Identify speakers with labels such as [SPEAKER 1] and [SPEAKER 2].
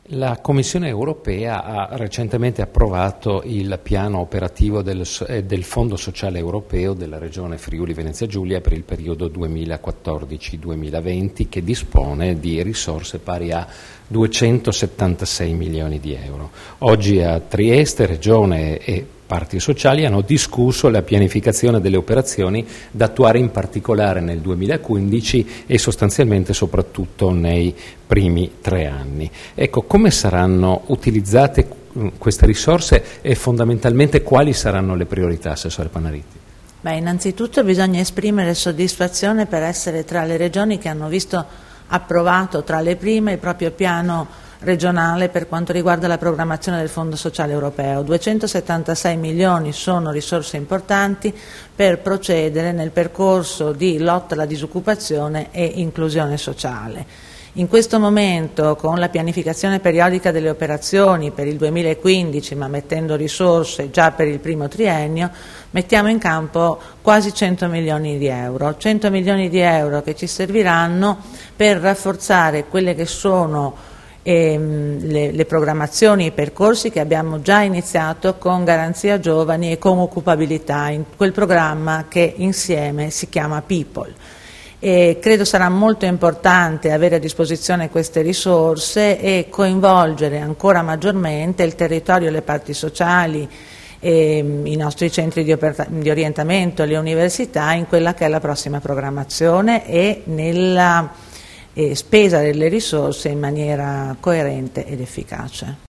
[SPEAKER 1] La Commissione europea ha recentemente approvato il piano operativo del Fondo Sociale Europeo della Regione Friuli Venezia Giulia per il periodo 2014-2020, che dispone di risorse pari a 276 milioni di euro. Oggi a Trieste, Regione e parti sociali hanno discusso la pianificazione delle operazioni da attuare in particolare nel 2015 e sostanzialmente soprattutto nei primi 3 anni. Ecco, come saranno utilizzate queste risorse e fondamentalmente quali saranno le priorità, Assessore Panaritti?
[SPEAKER 2] Innanzitutto bisogna esprimere soddisfazione per essere tra le regioni che hanno visto approvato tra le prime il proprio piano regionale per quanto riguarda la programmazione del Fondo Sociale Europeo. 276 milioni sono risorse importanti per procedere nel percorso di lotta alla disoccupazione e inclusione sociale. In questo momento, con la pianificazione periodica delle operazioni per il 2015, ma mettendo risorse già per il primo triennio, mettiamo in campo quasi 100 milioni di euro. 100 milioni di euro che ci serviranno per rafforzare quelle che sono le programmazioni e i percorsi che abbiamo già iniziato con Garanzia Giovani e con Occupabilità, in quel programma che insieme si chiama People. E credo sarà molto importante avere a disposizione queste risorse e coinvolgere ancora maggiormente il territorio e le parti sociali, i nostri centri di orientamento, le università in quella che è la prossima programmazione e nella spesa delle risorse in maniera coerente ed efficace.